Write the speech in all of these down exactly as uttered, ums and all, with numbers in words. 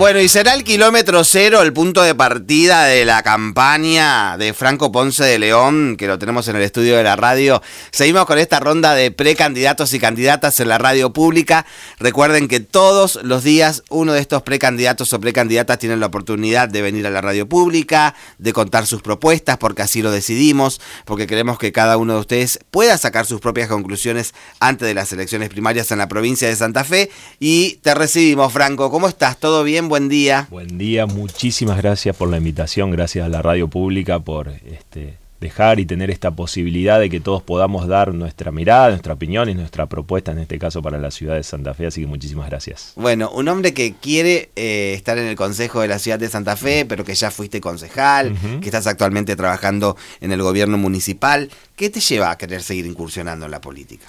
Bueno, y será el kilómetro cero el punto de partida de la campaña de Franco Ponce de León, que lo tenemos en el estudio de la radio. Seguimos con esta ronda de precandidatos y candidatas en la radio pública. Recuerden que todos los días uno de estos precandidatos o precandidatas tienen la oportunidad de venir a la radio pública, de contar sus propuestas, porque así lo decidimos, porque queremos que cada uno de ustedes pueda sacar sus propias conclusiones antes de las elecciones primarias en la provincia de Santa Fe. Y te recibimos, Franco. ¿Cómo estás? ¿Todo bien? Buen día. Buen día, muchísimas gracias por la invitación, gracias a la radio pública por este, dejar y tener esta posibilidad de que todos podamos dar nuestra mirada, nuestra opinión y nuestra propuesta, en este caso para la ciudad de Santa Fe, así que muchísimas gracias. Bueno, un hombre que quiere eh, estar en el consejo de la ciudad de Santa Fe, pero que ya fuiste concejal, uh-huh. que estás actualmente trabajando en el gobierno municipal. ¿Qué te lleva a querer seguir incursionando en la política?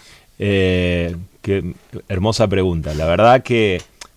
Eh, qué hermosa pregunta. La verdad que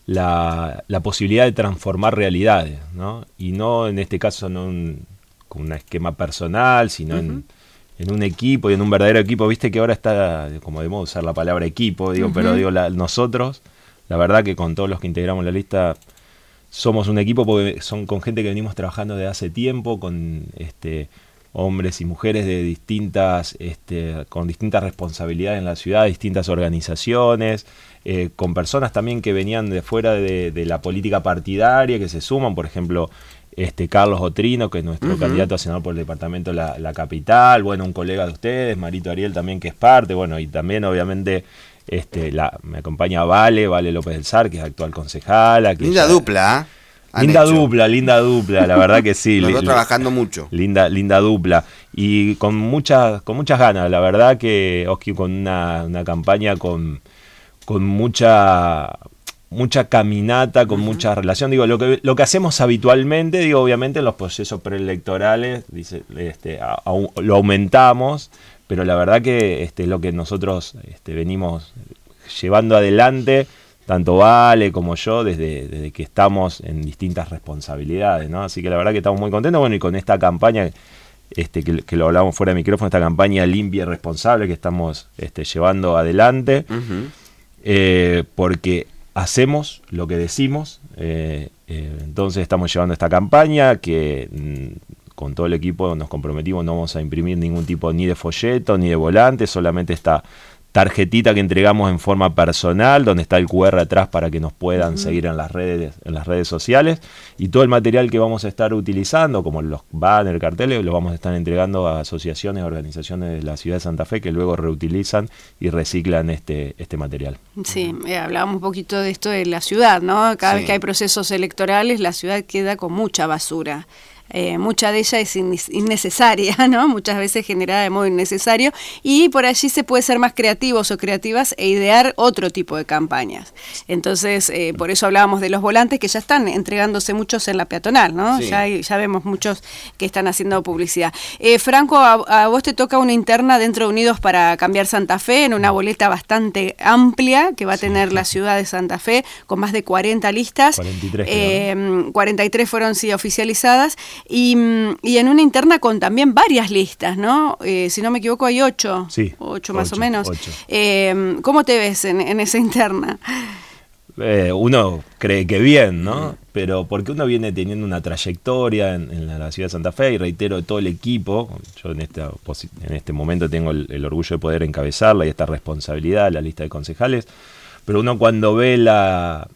La, la posibilidad de transformar realidades, ¿no? Y no en este caso no un, con un esquema personal, sino uh-huh. en, en un equipo y en un verdadero equipo. Viste que ahora está, como de moda usar la palabra equipo, digo, uh-huh. pero digo, la, nosotros, la verdad que con todos los que integramos la lista, somos un equipo porque son con gente que venimos trabajando desde hace tiempo, con este hombres y mujeres de distintas, este, con distintas responsabilidades en la ciudad, distintas organizaciones, eh, con personas también que venían de fuera de, de la política partidaria, que se suman, por ejemplo, este Carlos Otrino, que es nuestro uh-huh. candidato a senador por el departamento de la, la capital, bueno, un colega de ustedes, Marito Ariel también, que es parte, bueno, y también obviamente este, la, me acompaña Vale, Vale López del Sar, que es actual concejala. Que linda ya, dupla, ¿eh? Linda hecho. dupla, linda dupla, la verdad que sí. Los dos trabajando mucho. Linda, linda dupla. Y con muchas, con muchas ganas, la verdad que Oski con una, una campaña con, con mucha, mucha caminata, con uh-huh. mucha relación. Digo, lo que, lo que hacemos habitualmente, digo, obviamente en los procesos preelectorales, dice, este, a, a, lo aumentamos, pero la verdad que este, lo que nosotros este, venimos llevando adelante, tanto Vale como yo, desde, desde que estamos en distintas responsabilidades, ¿no? Así que la verdad que estamos muy contentos. Bueno, y con esta campaña, este, que, que lo hablábamos fuera de micrófono, esta campaña limpia y responsable que estamos este, llevando adelante, uh-huh. eh, porque hacemos lo que decimos, eh, eh, entonces estamos llevando esta campaña que mm, con todo el equipo nos comprometimos, no vamos a imprimir ningún tipo ni de folleto ni de volante, solamente esta tarjetita que entregamos en forma personal, donde está el cu erre atrás para que nos puedan uh-huh. seguir en las redes, en las redes sociales, y todo el material que vamos a estar utilizando, como los banners, carteles, los vamos a estar entregando a asociaciones, organizaciones de la ciudad de Santa Fe que luego reutilizan y reciclan este, este material. Sí, eh, hablábamos un poquito de esto de la ciudad, ¿no? Cada sí. vez que hay procesos electorales, la ciudad queda con mucha basura. Eh, mucha de ella es innecesaria, ¿no? Muchas veces generada de modo innecesario, y por allí se puede ser más creativos o creativas e idear otro tipo de campañas. Entonces, eh, por eso hablábamos de los volantes, que ya están entregándose muchos en la peatonal, ¿no? Sí. Ya, hay, ya vemos muchos que están haciendo publicidad. Eh, Franco, a, a vos te toca una interna dentro de Unidos para Cambiar Santa Fe, en una boleta bastante amplia que va a tener sí. la ciudad de Santa Fe, con más de cuarenta listas. cuarenta y tres, eh, cuarenta y tres fueron sí oficializadas. Y, y en una interna con también varias listas, ¿no? Eh, si no me equivoco hay ocho, sí, ocho más ocho, o menos. Ocho. Eh, ¿Cómo te ves en, en esa interna? Eh, uno cree que bien, ¿no? Mm. Pero porque uno viene teniendo una trayectoria en, en la ciudad de Santa Fe, y reitero, todo el equipo, yo en, esta, en este momento tengo el, el orgullo de poder encabezarla y esta responsabilidad, la lista de concejales, pero uno cuando ve la...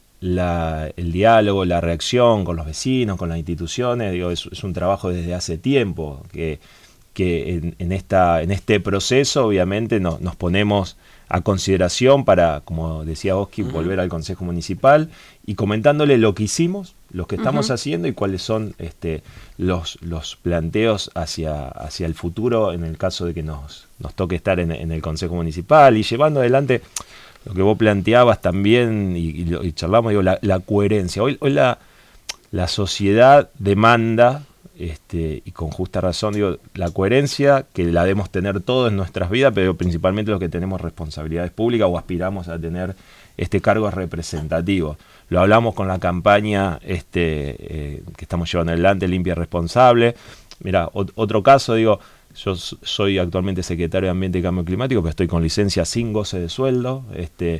La, el diálogo, la reacción con los vecinos, con las instituciones, digo, es, es un trabajo desde hace tiempo, que, que en, en, esta, en este proceso obviamente no, nos ponemos a consideración para, como decía Oski, uh-huh. volver al Consejo Municipal y comentándole lo que hicimos, lo que estamos uh-huh. haciendo y cuáles son este, los, los planteos hacia, hacia el futuro en el caso de que nos, nos toque estar en, en el Consejo Municipal, y llevando adelante lo que vos planteabas también, y, y, y charlamos, digo, la, la coherencia. Hoy, hoy la, la sociedad demanda, este, y con justa razón, digo, la coherencia, que la debemos tener todos en nuestras vidas, pero principalmente los que tenemos responsabilidades públicas o aspiramos a tener este cargo representativo. Lo hablamos con la campaña este, eh, que estamos llevando adelante, Limpia y Responsable. Mira, ot- otro caso, digo, yo soy actualmente secretario de Ambiente y Cambio Climático, pero estoy con licencia sin goce de sueldo, este,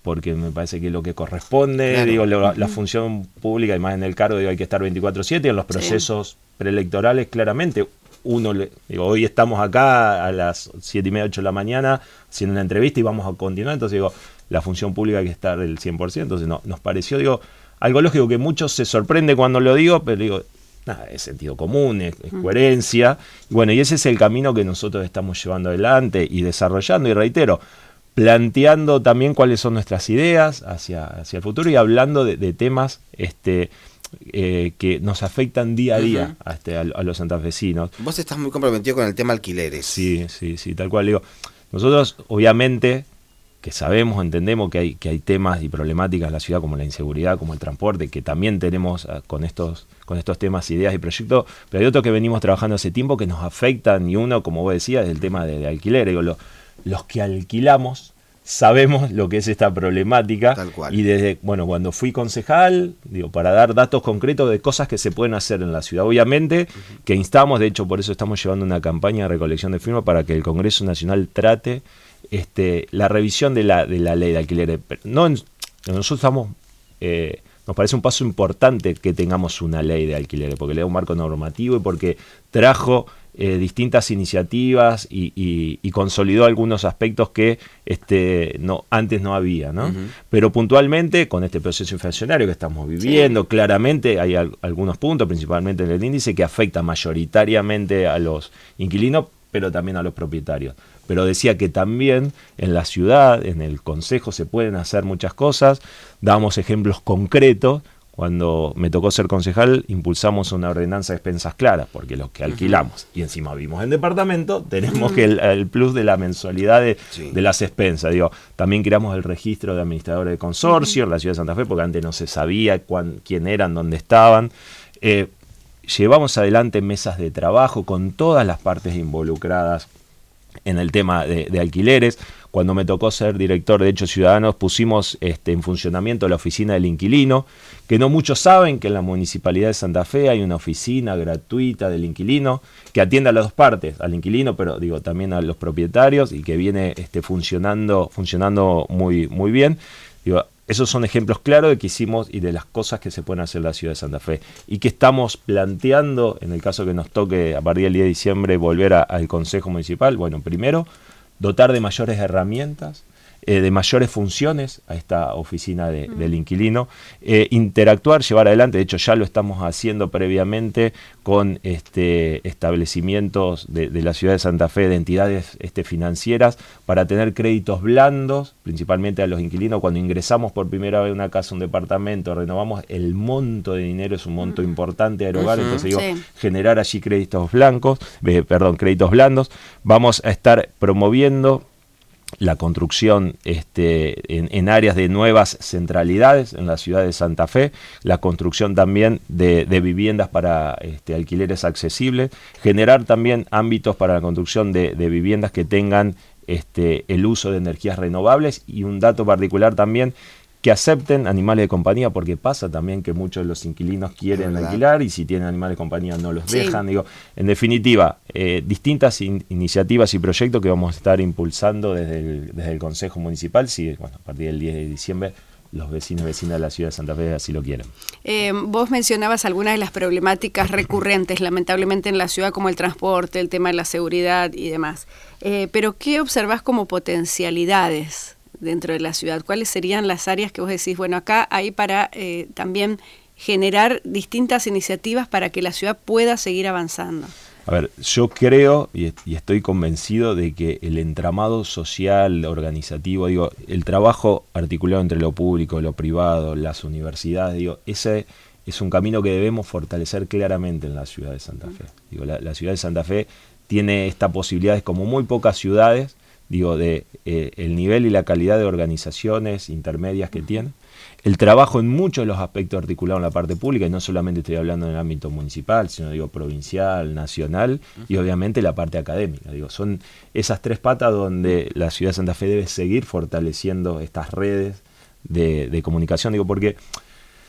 porque me parece que lo que corresponde, claro. digo, la, la función pública, y más en el cargo, digo, hay que estar veinticuatro siete, en los procesos sí. preelectorales, claramente, uno, le, digo, hoy estamos acá a las siete y media, ocho de la mañana, haciendo una entrevista y vamos a continuar, entonces digo, la función pública hay que estar el cien por ciento, entonces no, nos pareció, digo, algo lógico que muchos se sorprende cuando lo digo, pero digo, nada, es sentido común, es, es coherencia, y bueno, y ese es el camino que nosotros estamos llevando adelante y desarrollando, y reitero, planteando también cuáles son nuestras ideas hacia, hacia el futuro y hablando de, de temas este, eh, que nos afectan día a día uh-huh. a, este, a, a los santafesinos. Vos estás muy comprometido con el tema alquileres. Sí, sí, sí, tal cual. Digo, nosotros obviamente que sabemos, entendemos que hay, que hay temas y problemáticas en la ciudad como la inseguridad, como el transporte, que también tenemos uh, con estos con estos temas, ideas y proyectos, pero hay otros que venimos trabajando hace tiempo que nos afectan, y uno, como vos decías, es el tema de, de alquiler. Digo, lo, los que alquilamos sabemos lo que es esta problemática. Tal cual. Y desde, bueno, cuando fui concejal, digo, para dar datos concretos de cosas que se pueden hacer en la ciudad, obviamente, uh-huh. que instamos, de hecho por eso estamos llevando una campaña de recolección de firmas para que el Congreso Nacional trate este, la revisión de la, de la ley de alquileres. No, nosotros estamos, eh, nos parece un paso importante que tengamos una ley de alquileres, porque le da un marco normativo y porque trajo Eh, distintas iniciativas y, y, y consolidó algunos aspectos que este, no, antes no había, ¿no? Uh-huh. Pero puntualmente, con este proceso inflacionario que estamos viviendo, sí. claramente hay al, algunos puntos, principalmente en el índice, que afecta mayoritariamente a los inquilinos, pero también a los propietarios. Pero decía que también en la ciudad, en el consejo, se pueden hacer muchas cosas. Damos ejemplos concretos. Cuando me tocó ser concejal, impulsamos una ordenanza de expensas claras, porque los que alquilamos uh-huh. y encima vivimos en departamento, tenemos uh-huh. que el, el plus de la mensualidad de, sí. de las expensas. Digo, también creamos el registro de administradores de consorcio uh-huh. en la ciudad de Santa Fe, porque antes no se sabía cuán, quién eran, dónde estaban. Eh, llevamos adelante mesas de trabajo con todas las partes involucradas en el tema de, de alquileres. Cuando me tocó ser director de Hechos Ciudadanos, pusimos este, en funcionamiento la oficina del inquilino, que no muchos saben que en la Municipalidad de Santa Fe hay una oficina gratuita del inquilino que atiende a las dos partes, al inquilino, pero digo también a los propietarios, y que viene este, funcionando, funcionando muy, muy bien. Digo, esos son ejemplos claros de que hicimos y de las cosas que se pueden hacer en la ciudad de Santa Fe y que estamos planteando en el caso que nos toque a partir del diez de diciembre volver a, al Consejo Municipal. Bueno, primero, dotar de mayores herramientas, eh, de mayores funciones a esta oficina de, mm. del inquilino, eh, interactuar, llevar adelante, de hecho ya lo estamos haciendo previamente con este, establecimientos de, de la ciudad de Santa Fe, de entidades este, financieras, para tener créditos blandos, principalmente a los inquilinos. Cuando ingresamos por primera vez a una casa, un departamento, renovamos, el monto de dinero es un monto mm. importante a erogar, uh-huh, entonces digo, sí. generar allí créditos blancos, eh, perdón, créditos blandos. Vamos a estar promoviendo la construcción este, en, en áreas de nuevas centralidades en la ciudad de Santa Fe, la construcción también de, de viviendas para este, alquileres accesibles, generar también ámbitos para la construcción de, de viviendas que tengan este, el uso de energías renovables, y un dato particular también, que acepten animales de compañía, porque pasa también que muchos de los inquilinos quieren alquilar y si tienen animales de compañía no los sí. dejan. Digo, en definitiva, eh, distintas in- iniciativas y proyectos que vamos a estar impulsando desde el, desde el Consejo Municipal, si bueno, a partir del diez de diciembre los vecinos y vecinas de la ciudad de Santa Fe así lo quieren. Eh, vos mencionabas algunas de las problemáticas recurrentes, lamentablemente, en la ciudad, como el transporte, el tema de la seguridad y demás. Eh, pero, ¿qué observás como potencialidades dentro de la ciudad? ¿Cuáles serían las áreas que vos decís, bueno, acá hay para eh, también generar distintas iniciativas para que la ciudad pueda seguir avanzando? A ver, yo creo y, y estoy convencido de que el entramado social, organizativo, digo, el trabajo articulado entre lo público, lo privado, las universidades, digo, ese es un camino que debemos fortalecer claramente en la ciudad de Santa Fe. Digo, la, la ciudad de Santa Fe tiene esta posibilidad, como muy pocas ciudades, digo, de eh, el nivel y la calidad de organizaciones intermedias que tiene, el trabajo en muchos de los aspectos articulados en la parte pública, y no solamente estoy hablando en el ámbito municipal, sino digo provincial, nacional, y obviamente la parte académica. Digo, son esas tres patas donde la ciudad de Santa Fe debe seguir fortaleciendo estas redes de, de comunicación, digo, porque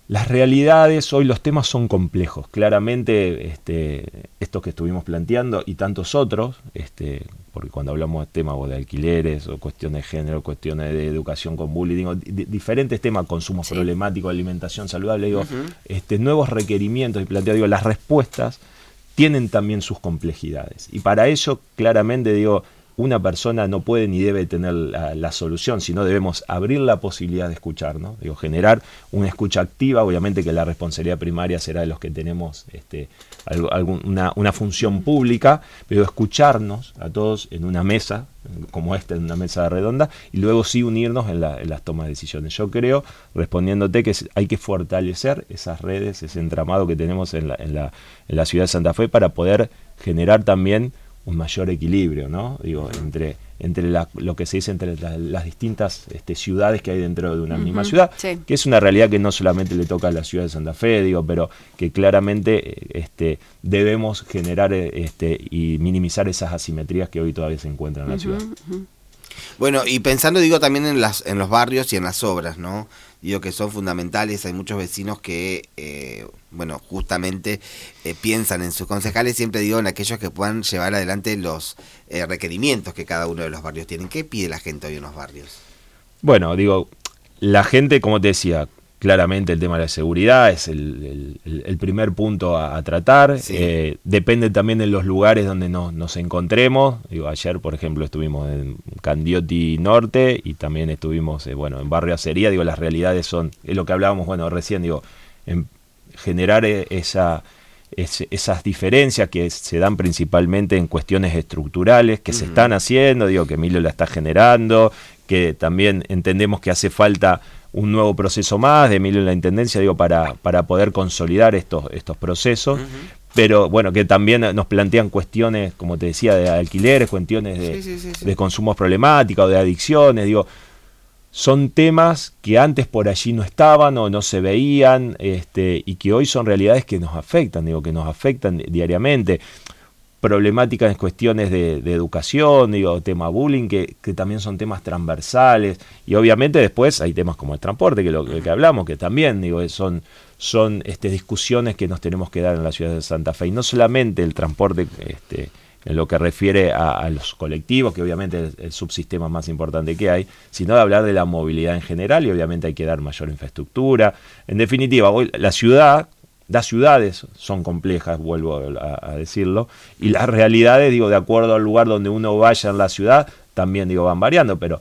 las realidades, hoy los temas son complejos. Claramente, este, estos que estuvimos planteando y tantos otros, este, porque cuando hablamos de temas o de alquileres, o cuestiones de género, cuestiones de educación con bullying, o di- diferentes temas, consumos sí. problemáticos, alimentación saludable, digo, uh-huh. este, nuevos requerimientos y planteo, digo, las respuestas tienen también sus complejidades. Y para ello, claramente, digo, una persona no puede ni debe tener la, la solución, sino debemos abrir la posibilidad de escuchar, ¿no? Digo, generar una escucha activa, obviamente que la responsabilidad primaria será de los que tenemos este, algo, algún, una, una función pública, pero escucharnos a todos en una mesa, como esta, en una mesa redonda, y luego sí unirnos en, la, en las tomas de decisiones. Yo creo, respondiéndote, que hay que fortalecer esas redes, ese entramado que tenemos en la, en la, en la ciudad de Santa Fe para poder generar también un mayor equilibrio, ¿no? Digo, entre, entre la, lo que se dice entre la, las distintas este, ciudades que hay dentro de una uh-huh, misma ciudad, sí. que es una realidad que no solamente le toca a la ciudad de Santa Fe, digo, pero que claramente este, debemos generar este, y minimizar esas asimetrías que hoy todavía se encuentran en la uh-huh, ciudad. Uh-huh. Bueno, y pensando, digo, también en las en los barrios y en las obras, ¿no? Digo que son fundamentales, hay muchos vecinos que, eh, bueno, justamente eh, piensan en sus concejales, siempre digo en aquellos que puedan llevar adelante los eh, requerimientos que cada uno de los barrios tienen. ¿Qué pide la gente hoy en los barrios? Bueno, digo, la gente, como te decía, claramente el tema de la seguridad es el, el, el primer punto a, a tratar. Sí. Eh, depende también de los lugares donde nos, nos encontremos. Digo, ayer, por ejemplo, estuvimos en Candioti Norte y también estuvimos eh, bueno, en Barrio Acería. Digo, las realidades son, es lo que hablábamos bueno recién, digo, en generar esa, es, esas diferencias que se dan principalmente en cuestiones estructurales que uh-huh. se están haciendo, digo, que Emilio la está generando, que también entendemos que hace falta un nuevo proceso más de Emilio en la Intendencia, digo, para, para poder consolidar estos, estos procesos, uh-huh. pero bueno, que también nos plantean cuestiones, como te decía, de alquileres, cuestiones de, sí, sí, sí, sí. de consumos problemáticos, de adicciones, digo, son temas que antes por allí no estaban o no se veían, este, y que hoy son realidades que nos afectan, digo, que nos afectan diariamente. Problemáticas en cuestiones de, de educación, digo, tema bullying, que, que también son temas transversales, y obviamente después hay temas como el transporte, que lo que, que hablamos, que también digo, son, son este, discusiones que nos tenemos que dar en la ciudad de Santa Fe, y no solamente el transporte este, en lo que refiere a, a los colectivos, que obviamente es el subsistema más importante que hay, sino de hablar de la movilidad en general, y obviamente hay que dar mayor infraestructura. En definitiva, hoy la ciudad, las ciudades son complejas, vuelvo a, a decirlo, y las realidades, digo, de acuerdo al lugar donde uno vaya en la ciudad, también, digo, van variando, pero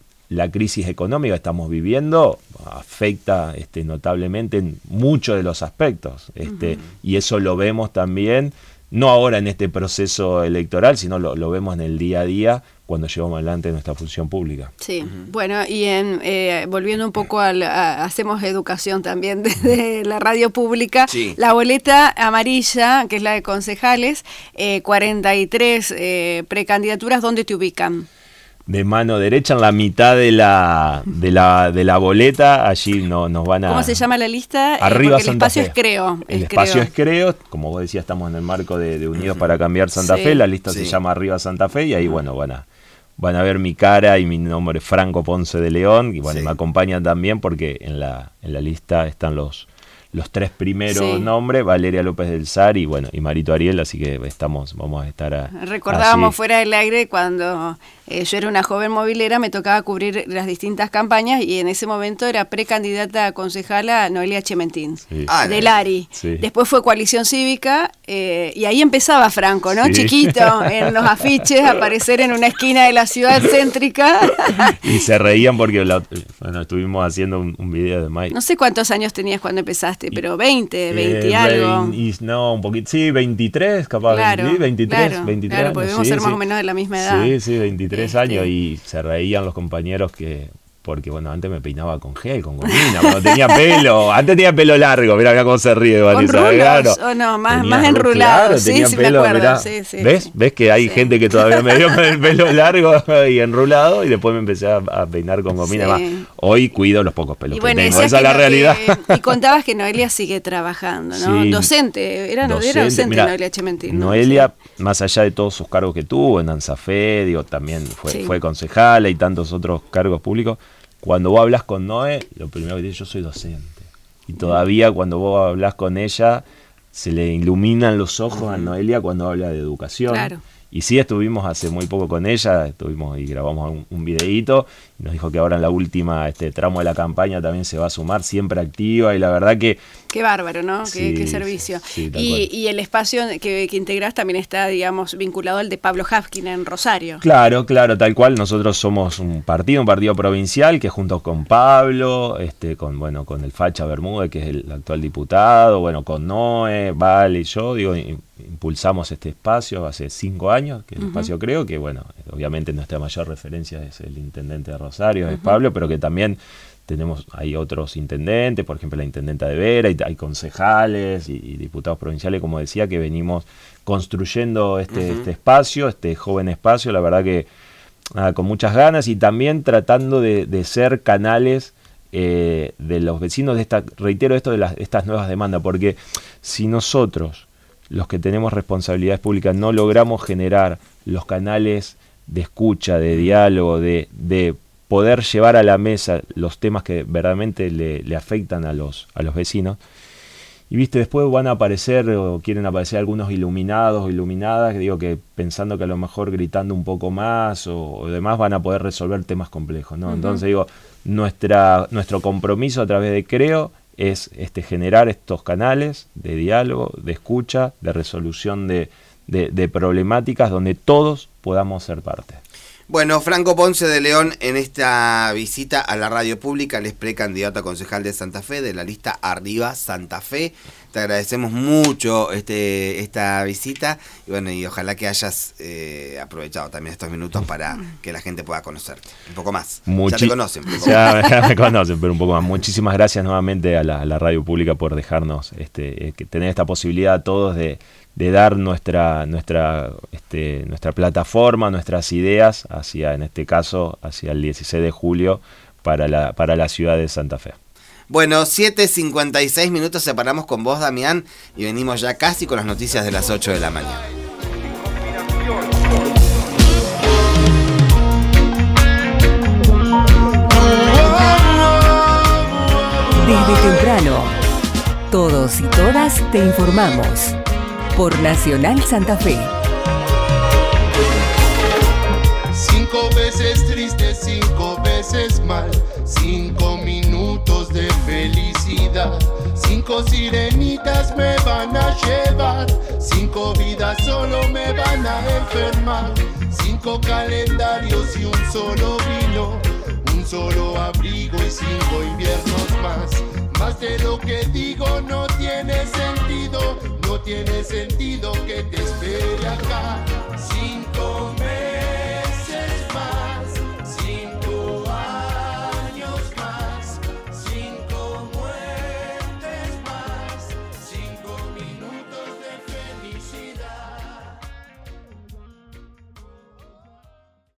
la crisis económica que estamos viviendo afecta este, notablemente en muchos de los aspectos, este, uh-huh. y eso lo vemos también, no ahora en este proceso electoral, sino lo, lo vemos en el día a día, cuando llevamos adelante nuestra función pública. Sí, uh-huh. bueno, y en eh, volviendo un poco al, a, hacemos educación también desde la radio pública, sí. La boleta amarilla, que es la de concejales, eh, cuarenta y tres eh, precandidaturas, ¿dónde te ubican? De mano derecha, en la mitad de la de la de la boleta, allí no, nos van a... ¿Cómo se llama la lista? Arriba eh, Santa el espacio Fe. es Creo. El es espacio creo. es Creo, como vos decías, estamos en el marco de, de Unidos para Cambiar Santa sí. Fe, la lista sí. se llama Arriba Santa Fe, y ahí, uh-huh. bueno, van a van a ver mi cara y mi nombre, Franco Ponce de León, y bueno, sí. me acompañan también porque en la en la lista están los los tres primeros sí. nombres, Valeria López del Sar y bueno, y Marito Ariel, así que estamos, vamos a estar a, recordábamos así. Fuera del aire cuando eh, yo era una joven movilera, me tocaba cubrir las distintas campañas y en ese momento era precandidata a concejala Noelia Chementín, sí. ah, del ARI. Sí. Después fue Coalición Cívica eh, y ahí empezaba Franco, ¿no? Sí. Chiquito, en los afiches, aparecer en una esquina de la ciudad céntrica. Y se reían porque la, bueno, estuvimos haciendo un, un video de Mike. No sé cuántos años tenías cuando empezaste, pero veinte, veinte eh, y algo. veinte, no, un poquito, sí, veintitrés, capaz. Claro, sí, veintitrés, claro, veintitrés claro, podemos sí, ser más sí. o menos de la misma edad. Sí, sí, veintitrés este. años, y se reían los compañeros que... Porque, bueno, antes me peinaba con gel, con gomina, cuando tenía pelo. Antes tenía pelo largo, mirá, mirá cómo se ríe, Vanessa. Con rulos, claro. o no, más, tenía, más enrulado. Claro, sí, tenía sí, pelo, me acuerdo. mirá. Sí, sí, ¿Ves? sí. ¿Ves que hay sí. gente que todavía me dio con el pelo largo y enrulado? Y después me empecé a, a peinar con gomina. Sí. Más. Hoy cuido los pocos pelos y bueno, que tengo. Esa es la que, realidad. Que, y contabas que Noelia sigue trabajando, ¿no? Sí. Docente, era docente, era docente mirá, Noelia Chementín. ¿no? Noelia, sí. más allá de todos sus cargos que tuvo en ANSAFE, digo, también fue, sí. fue concejala y tantos otros cargos públicos. Cuando vos hablas con Noé, lo primero que dice, yo soy docente. y todavía cuando vos hablás con ella se le iluminan los ojos uh-huh. a Noelia cuando habla de educación. Claro. Y sí, estuvimos hace muy poco con ella, estuvimos y grabamos un, un videíto, y nos dijo que ahora en la última este tramo de la campaña también se va a sumar, siempre activa, y la verdad que... Qué bárbaro, ¿no? Sí, qué, qué servicio. Sí, y, y el espacio que, que integrás también está, digamos, vinculado al de Pablo Hafkin en Rosario. Claro, claro, tal cual. Nosotros somos un partido, un partido provincial que junto con Pablo, este, con bueno, con el Facha Bermúdez, que es el actual diputado, bueno, con Noé, Vale y yo, digo, impulsamos este espacio hace cinco años, que el uh-huh. espacio creo que, bueno, obviamente nuestra mayor referencia es el intendente de Rosario, uh-huh. es Pablo, pero que también tenemos, hay otros intendentes, por ejemplo la intendenta de Vera, y hay concejales y, y diputados provinciales, como decía, que venimos construyendo este, uh-huh. este espacio, este joven espacio, la verdad que nada, con muchas ganas, y también tratando de, de ser canales eh, de los vecinos de esta, reitero esto de las, estas nuevas demandas, porque si nosotros, los que tenemos responsabilidades públicas, no logramos generar los canales de escucha, de diálogo, de, de poder llevar a la mesa los temas que verdaderamente le, le afectan a los, a los vecinos, y viste, después van a aparecer o quieren aparecer algunos iluminados o iluminadas, que digo que pensando que a lo mejor gritando un poco más o, o demás van a poder resolver temas complejos, ¿no? Uh-huh. Entonces digo, nuestra, nuestro compromiso a través de Creo es este, generar estos canales de diálogo, de escucha, de resolución de, de, de problemáticas donde todos podamos ser parte. Bueno, Franco Ponce de León en esta visita a la radio pública, el ex precandidato a concejal de Santa Fe, de la lista Arriba Santa Fe. Te agradecemos mucho este esta visita y bueno, y ojalá que hayas eh, aprovechado también estos minutos para que la gente pueda conocerte un poco más. Muchi- ya te conocen. Pero ya, ya me conocen, pero un poco más. Muchísimas gracias nuevamente a la, a la radio pública por dejarnos este, eh, que tener esta posibilidad a todos de de dar nuestra nuestra este, nuestra plataforma, nuestras ideas hacia, en este caso, hacia el dieciséis de julio para la para la ciudad de Santa Fe. Bueno, siete cincuenta y seis minutos, separamos con vos, Damián, y venimos ya casi con las noticias de las ocho de la mañana. Desde temprano, todos y todas te informamos. Por Nacional Santa Fe. Cinco veces triste, cinco veces mal, cinco minutos de felicidad, cinco sirenitas me van a llevar, cinco vidas solo me van a enfermar, cinco calendarios y un solo vino, un solo abrigo y cinco inviernos más. Más de lo que digo no tiene sentido, no tiene sentido que te espere acá sin comer.